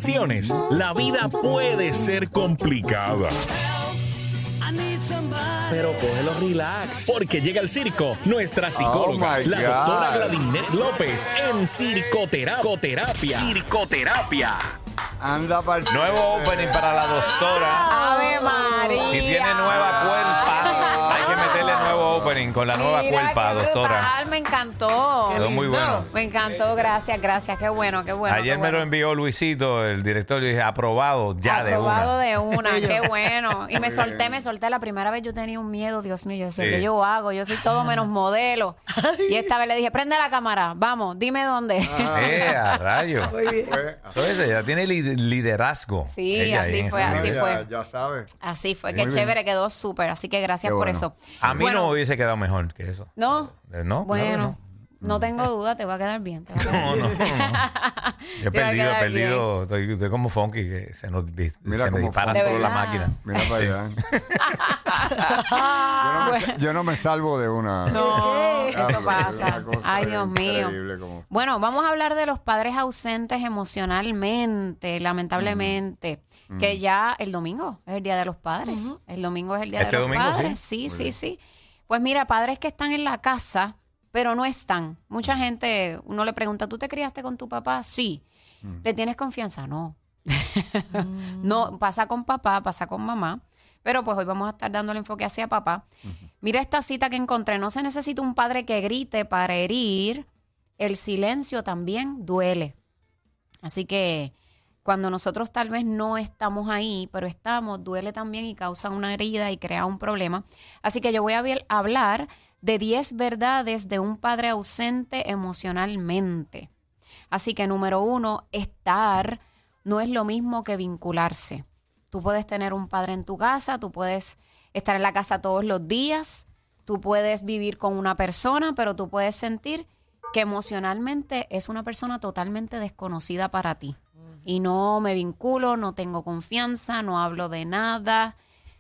acciones, la vida puede ser complicada. Pero cógelo relax, porque llega al circo nuestra psicóloga, la doctora Gladinet López, en Circoterapia. Anda para el Nuevo opening para la doctora. ¡Ave María! Si tiene nueva cuerpa, hay que meterle nuevo opening con la nueva cuerpa, qué doctora. brutal, me encantó. Quedó muy bueno. Me encantó, gracias. Qué bueno. Ayer me lo envió Luisito, el director, y dije, aprobado ya Aprobado de una. de una, qué bueno. Y me solté. La primera vez yo tenía un miedo, Dios mío, yo decía, ¿qué yo hago? Yo soy todo menos modelo. Y esta vez le dije, prende la cámara, vamos, dime dónde. A rayos. Muy bien. Eso es, ella tiene liderazgo. Sí, Ella así en fue, ese así medio. fue. Ya sabes. Así fue, Muy qué bien. chévere, quedó súper. Así que gracias Qué por bueno. eso. A mí Bueno, no me hubiese quedado mejor que eso. ¿No? No. Bueno, no tengo duda, te va a quedar bien. Te va a quedar No. He Te va a quedar perdido. Estoy como funky, que se me cómo dispara funky. solo ¿De la verdad? máquina. Mira para allá. Yo no me salvo de una. No, Ah, eso es pasa. una cosa Ay, Dios mío. increíble como- Bueno, vamos a hablar de los padres ausentes emocionalmente, lamentablemente, que ya el domingo es el Día de los Padres. El domingo es el Día ¿Este de los domingo, Padres. Sí. Pues mira, padres que están en la casa, pero no están. Mucha gente, uno le pregunta, ¿tú te criaste con tu papá? Sí. ¿Le tienes confianza? No. No, pasa con papá, pasa con mamá. Pero pues hoy vamos a estar dando el enfoque hacia papá. Mira esta cita que encontré. No se necesita un padre que grite para herir. El silencio también duele. Así que cuando nosotros tal vez no estamos ahí, pero estamos, duele también y causa una herida y crea un problema. Así que yo voy a hablar de 10 verdades de un padre ausente emocionalmente. Así que número 1, estar no es lo mismo que vincularse. Tú puedes tener un padre en tu casa, tú puedes estar en la casa todos los días, tú puedes vivir con una persona, pero tú puedes sentir que emocionalmente es una persona totalmente desconocida para ti. Y no me vinculo, no tengo confianza, no hablo de nada.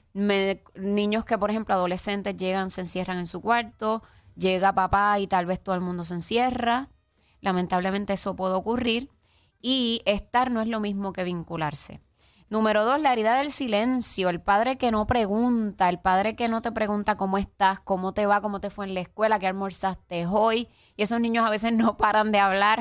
Niños que, por ejemplo, adolescentes llegan, se encierran en su cuarto, llega papá y tal vez todo el mundo se encierra. Lamentablemente eso puede ocurrir. Y estar no es lo mismo que vincularse. Número 2, la herida del silencio. El padre que no pregunta, el padre que no te pregunta cómo estás, cómo te va, cómo te fue en la escuela, qué almorzaste hoy. Y esos niños a veces no paran de hablar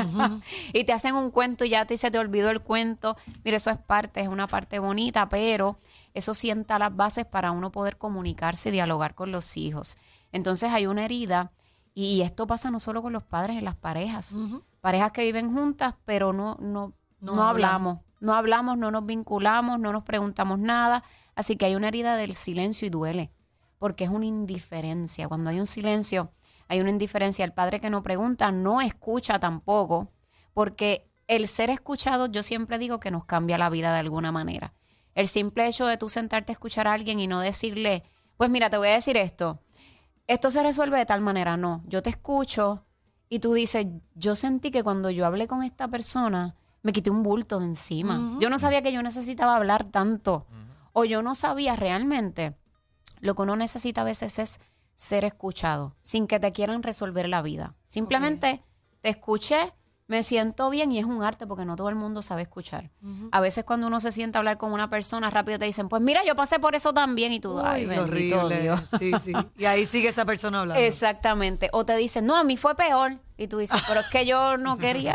y te hacen un cuento y ya se te olvidó el cuento. Mira, eso es una parte bonita, pero eso sienta las bases para uno poder comunicarse y dialogar con los hijos. Entonces hay una herida y esto pasa no solo con los padres, en las parejas. Parejas que viven juntas, pero no hablamos. No hablamos, no nos vinculamos, no nos preguntamos nada. Así que hay una herida del silencio y duele, porque es una indiferencia. Cuando hay un silencio, hay una indiferencia. El padre que no pregunta no escucha tampoco, porque el ser escuchado, yo siempre digo que nos cambia la vida de alguna manera. El simple hecho de tú sentarte a escuchar a alguien y no decirle, pues mira, te voy a decir esto se resuelve de tal manera. No, yo te escucho y tú dices, yo sentí que cuando yo hablé con esta persona, me quité un bulto de encima. Yo no sabía que yo necesitaba hablar tanto. O yo no sabía realmente. Lo que uno necesita a veces es ser escuchado, sin que te quieran resolver la vida. Simplemente te escuché, me siento bien y es un arte porque no todo el mundo sabe escuchar. A veces cuando uno se sienta a hablar con una persona, rápido te dicen, pues mira, yo pasé por eso también. Y tú, ay, qué bendito horrible. Dios. Sí. Y ahí sigue esa persona hablando. Exactamente. O te dicen, no, a mí fue peor. Y tú dices, pero es que yo no quería.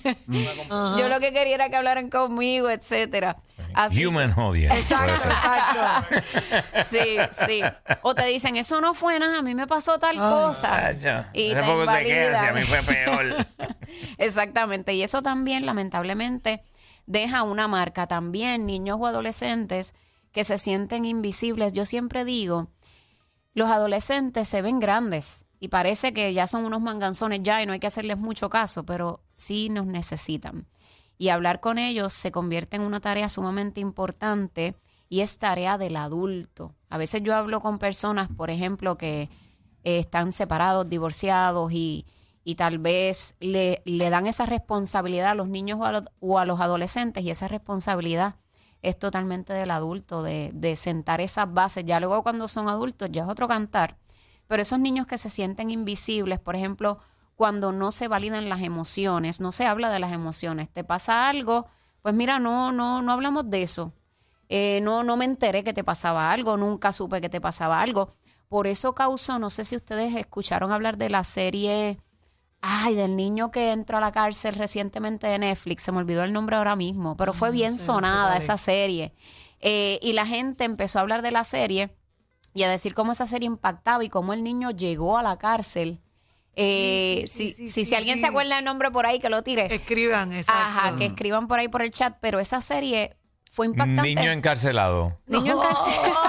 Yo lo que quería era que hablaran conmigo, etcétera. Así, Human audience. Exacto. sí. O te dicen, eso no fue nada, a mí me pasó tal cosa. Y te Tampoco te quejas, si a invalidan. mí fue peor. Exactamente. Y eso también, lamentablemente, deja una marca. También niños o adolescentes que se sienten invisibles. Yo siempre digo, los adolescentes se ven grandes y parece que ya son unos manganzones ya y no hay que hacerles mucho caso, pero sí nos necesitan. Y hablar con ellos se convierte en una tarea sumamente importante y es tarea del adulto. A veces yo hablo con personas, por ejemplo, que están separados, divorciados y tal vez le dan esa responsabilidad a los niños o a los adolescentes y esa responsabilidad es totalmente del adulto, de sentar esas bases. Ya luego cuando son adultos ya es otro cantar. Pero esos niños que se sienten invisibles, por ejemplo, cuando no se validan las emociones, no se habla de las emociones. Te pasa algo, Pues mira, no hablamos de eso. No me enteré que te pasaba algo, nunca supe que te pasaba algo. Por eso causó, no sé si ustedes escucharon hablar de la serie, del niño que entró a la cárcel recientemente de Netflix, se me olvidó el nombre ahora mismo, pero fue bien sonada esa serie. Y la gente empezó a hablar de la serie y a decir cómo esa serie impactaba y cómo el niño llegó a la cárcel. Si alguien se acuerda del nombre por ahí, que lo tire. Escriban, exacto. Ajá, que escriban por ahí por el chat, pero esa serie fue impactante. Niño encarcelado. Niño encarcelado.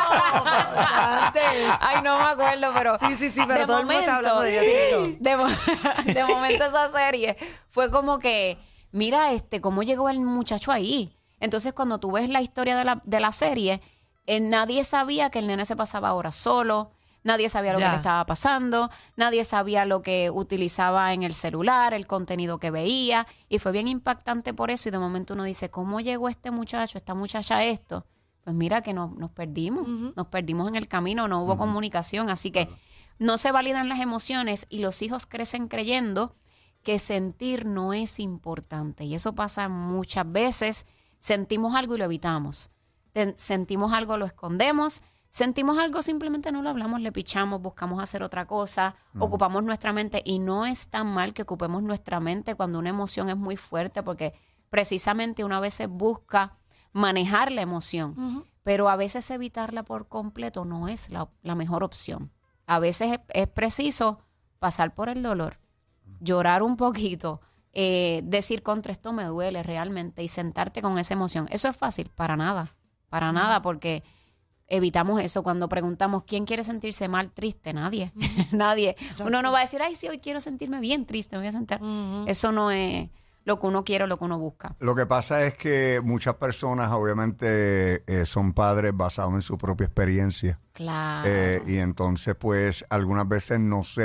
Ay, no me acuerdo, pero Sí, pero todo el mundo está hablando de ella. de momento esa serie fue como que, mira, cómo llegó el muchacho ahí. Entonces, cuando tú ves la historia de la serie, nadie sabía que el nene se pasaba horas solo. Nadie sabía lo que le estaba pasando, nadie sabía lo que utilizaba en el celular, el contenido que veía, y fue bien impactante por eso. Y de momento uno dice, ¿cómo llegó este muchacho, esta muchacha a esto? Pues mira que nos perdimos, nos perdimos en el camino, no hubo comunicación, así que no se validan las emociones y los hijos crecen creyendo que sentir no es importante. Y eso pasa muchas veces, sentimos algo y lo evitamos, sentimos algo, lo escondemos. Sentimos algo, simplemente no lo hablamos, le pichamos, buscamos hacer otra cosa, ocupamos nuestra mente. Y no es tan mal que ocupemos nuestra mente cuando una emoción es muy fuerte, porque precisamente uno a veces busca manejar la emoción, pero a veces evitarla por completo no es la mejor opción. A veces es preciso pasar por el dolor, llorar un poquito, decir contra esto me duele realmente y sentarte con esa emoción. ¿Eso es fácil? Para nada, porque evitamos eso. Cuando preguntamos ¿quién quiere sentirse mal, triste? Nadie. Nadie. Exacto. Uno no va a decir, ay, sí, hoy quiero sentirme bien triste, me voy a sentar. Eso no es lo que uno quiere o lo que uno busca. Lo que pasa es que muchas personas obviamente son padres basados en su propia experiencia. Claro. Y entonces pues algunas veces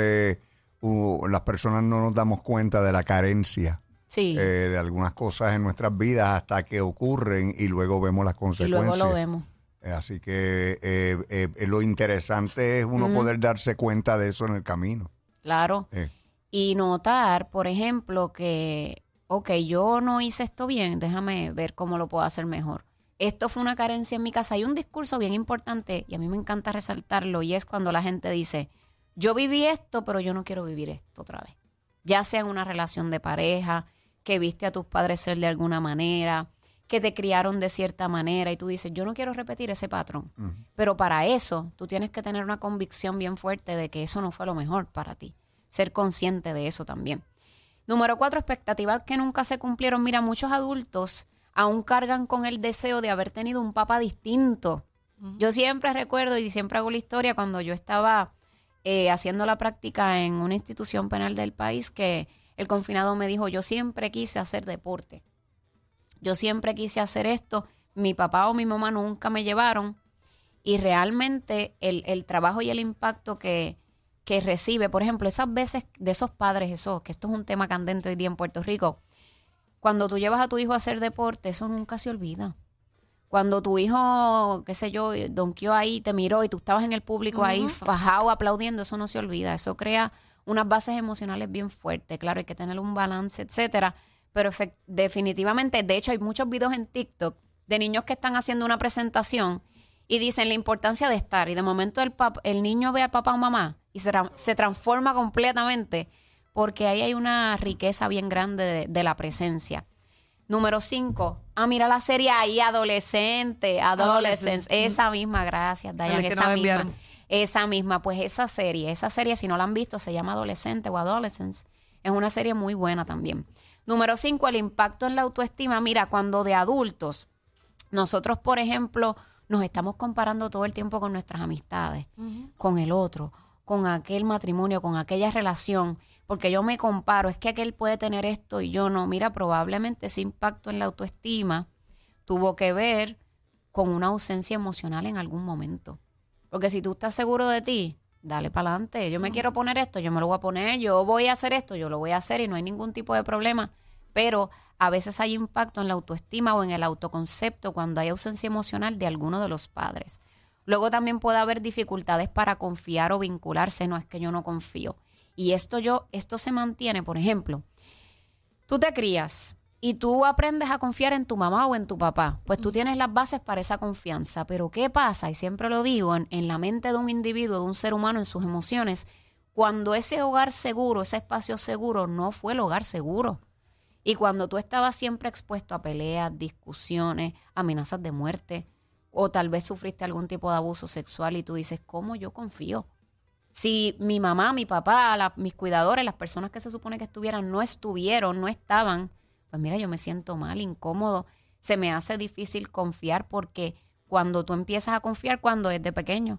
las personas no nos damos cuenta de la carencia. Sí. De algunas cosas en nuestras vidas hasta que ocurren y luego vemos las consecuencias. Y luego lo vemos. Así que lo interesante es uno poder darse cuenta de eso en el camino. Claro. Y notar, por ejemplo, que, yo no hice esto bien, déjame ver cómo lo puedo hacer mejor. Esto fue una carencia en mi casa. Hay un discurso bien importante y a mí me encanta resaltarlo, y es cuando la gente dice, yo viví esto, pero yo no quiero vivir esto otra vez. Ya sea en una relación de pareja, que viste a tus padres ser de alguna manera, que te criaron de cierta manera y tú dices, yo no quiero repetir ese patrón. Pero para eso tú tienes que tener una convicción bien fuerte de que eso no fue lo mejor para ti. Ser consciente de eso también. Número 4, expectativas que nunca se cumplieron. Mira, muchos adultos aún cargan con el deseo de haber tenido un papá distinto. Yo siempre recuerdo y siempre hago la historia cuando yo estaba haciendo la práctica en una institución penal del país, que el confinado me dijo, yo siempre quise hacer deporte. Yo siempre quise hacer esto, mi papá o mi mamá nunca me llevaron, y realmente el trabajo y el impacto que recibe, por ejemplo, esas veces de esos padres, que esto es un tema candente hoy día en Puerto Rico, cuando tú llevas a tu hijo a hacer deporte, eso nunca se olvida. Cuando tu hijo, qué sé yo, donkeó ahí, te miró y tú estabas en el público ahí fajado aplaudiendo, eso no se olvida. Eso crea unas bases emocionales bien fuertes. Claro, hay que tener un balance, etcétera. Pero definitivamente, de hecho, hay muchos videos en TikTok de niños que están haciendo una presentación y dicen la importancia de estar. Y de momento el niño ve al papá o mamá y se transforma completamente, porque ahí hay una riqueza bien grande de la presencia. Número 5. Mira la serie ahí, Adolescence. Esa misma, gracias, Dayan. Esa misma, pues esa serie, si no la han visto, se llama Adolescente o Adolescence. Es una serie muy buena también. Número 5, el impacto en la autoestima. Mira, cuando de adultos, nosotros, por ejemplo, nos estamos comparando todo el tiempo con nuestras amistades, con el otro, con aquel matrimonio, con aquella relación, porque yo me comparo, es que aquel puede tener esto y yo no. Mira, probablemente ese impacto en la autoestima tuvo que ver con una ausencia emocional en algún momento. Porque si tú estás seguro de ti, dale para adelante. Yo me quiero poner esto, yo me lo voy a poner. Yo voy a hacer esto, yo lo voy a hacer, y no hay ningún tipo de problema. Pero a veces hay impacto en la autoestima o en el autoconcepto cuando hay ausencia emocional de alguno de los padres. Luego también puede haber dificultades para confiar o vincularse. No es que yo no confío. Y esto se mantiene, por ejemplo, tú te crías y tú aprendes a confiar en tu mamá o en tu papá, pues tú tienes las bases para esa confianza. Pero ¿qué pasa? Y siempre lo digo, en la mente de un individuo, de un ser humano, en sus emociones, cuando ese hogar seguro, ese espacio seguro, no fue el hogar seguro. Y cuando tú estabas siempre expuesto a peleas, discusiones, amenazas de muerte, o tal vez sufriste algún tipo de abuso sexual y tú dices, ¿cómo yo confío? Si mi mamá, mi papá, mis cuidadores, las personas que se supone que estuvieran, no estaban, pues mira, yo me siento mal, incómodo. Se me hace difícil confiar porque cuando tú empiezas a confiar, cuando es de pequeño,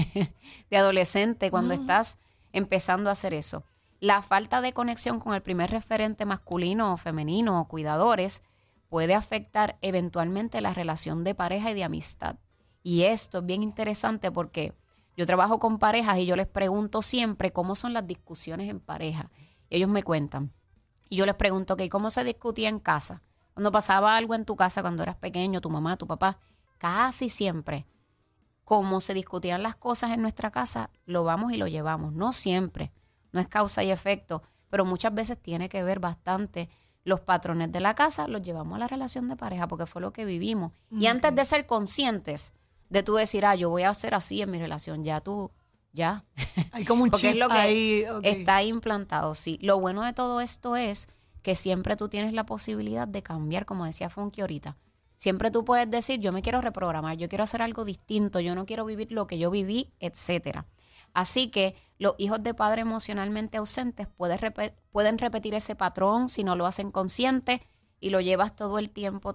de adolescente, cuando estás empezando a hacer eso. La falta de conexión con el primer referente masculino o femenino o cuidadores puede afectar eventualmente la relación de pareja y de amistad. Y esto es bien interesante porque yo trabajo con parejas y yo les pregunto siempre cómo son las discusiones en pareja. Y ellos me cuentan. Y yo les pregunto, ¿cómo se discutía en casa? Cuando pasaba algo en tu casa cuando eras pequeño, tu mamá, tu papá, casi siempre, como se discutían las cosas en nuestra casa, lo vamos y lo llevamos. No siempre, no es causa y efecto, pero muchas veces tiene que ver bastante. Los patrones de la casa los llevamos a la relación de pareja porque fue lo que vivimos. Y antes de ser conscientes de tú decir, yo voy a hacer así en mi relación, ya. Hay como un chip es lo que ahí. está ahí implantado, sí. Lo bueno de todo esto es que siempre tú tienes la posibilidad de cambiar, como decía Funky ahorita. Siempre tú puedes decir, yo me quiero reprogramar, yo quiero hacer algo distinto, yo no quiero vivir lo que yo viví, etcétera. Así que los hijos de padres emocionalmente ausentes pueden repetir ese patrón si no lo hacen consciente y lo llevas todo el tiempo.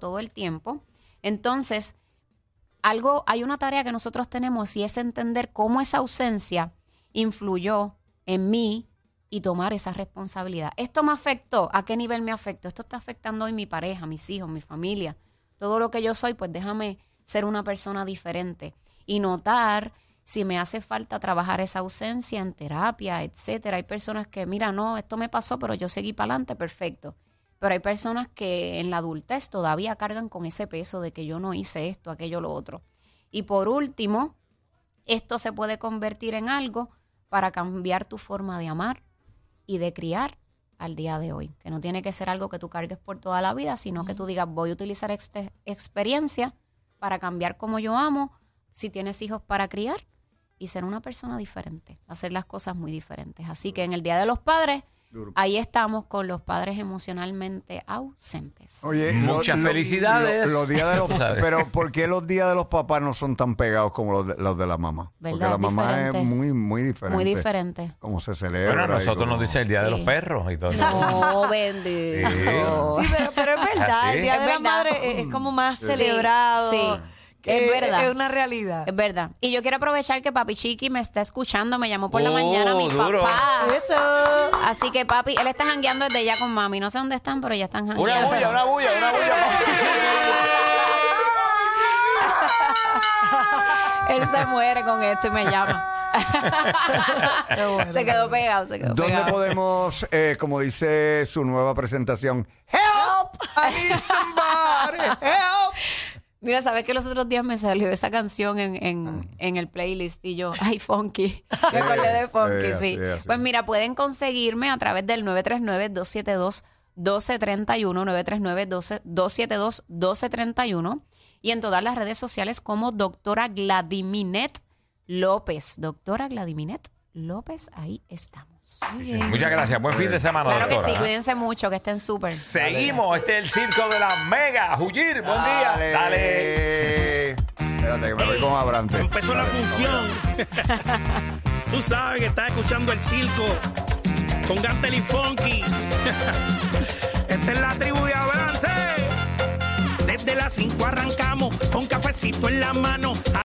Entonces, hay una tarea que nosotros tenemos y es entender cómo esa ausencia influyó en mí y tomar esa responsabilidad. ¿Esto me afectó? ¿A qué nivel me afectó? Esto está afectando hoy mi pareja, mis hijos, mi familia, todo lo que yo soy, pues déjame ser una persona diferente y notar si me hace falta trabajar esa ausencia en terapia, etcétera. Hay personas que, mira, no, esto me pasó, pero yo seguí para adelante, perfecto. Pero hay personas que en la adultez todavía cargan con ese peso de que yo no hice esto, aquello, lo otro. Y por último, esto se puede convertir en algo para cambiar tu forma de amar y de criar al día de hoy. Que no tiene que ser algo que tú cargues por toda la vida, sino que tú digas, voy a utilizar esta experiencia para cambiar como yo amo, si tienes hijos para criar y ser una persona diferente, hacer las cosas muy diferentes. Así que en el Día de los Padres, ahí estamos con los padres emocionalmente ausentes. Oye, muchas felicidades. Los días de los, pero ¿por qué los días de los papás no son tan pegados como los de la mamá? ¿Verdad? Porque la mamá Diferente. es muy diferente. Muy diferente. Cómo se celebra. Bueno, nosotros nos dice el Día de Sí. los Perros y todo eso. No, bendito. Sí, pero es verdad. Así. El Día Es de la verdad. Madre es como más Sí, celebrado. sí. Es verdad. Es una realidad. Es verdad. Y yo quiero aprovechar que Papi Chiqui me está escuchando. Me llamó por la mañana mi duro. papá. Eso. Así que papi, él está jangueando desde ya con mami. No sé dónde están, pero ya están jangueando. Una bulla. Él se muere con esto y me llama. Se quedó pegado. ¿Dónde podemos, como dice su nueva presentación, help, I need somebody, help? Mira, ¿sabes que los otros días me salió esa canción en el playlist? Y yo, ay, Funky. Me acordé de Funky, sí. así. Pues mira, pueden conseguirme a través del 939-272-1231, 939-272-1231 y en todas las redes sociales como Doctora Gladiminet López. Doctora Gladiminet López, ahí estamos. Sí. Muchas gracias. Buen fin de semana, Claro que doctora. sí, cuídense mucho, que estén súper. Seguimos. Este es el circo de la Mega. Juyir, buen día. Dale. Espérate, que me voy con Abrante. Empezó la función. Tú sabes que estás escuchando el circo con Gantel y Funky. Esta es la tribu de Abrante. Desde las 5 arrancamos con cafecito en la mano.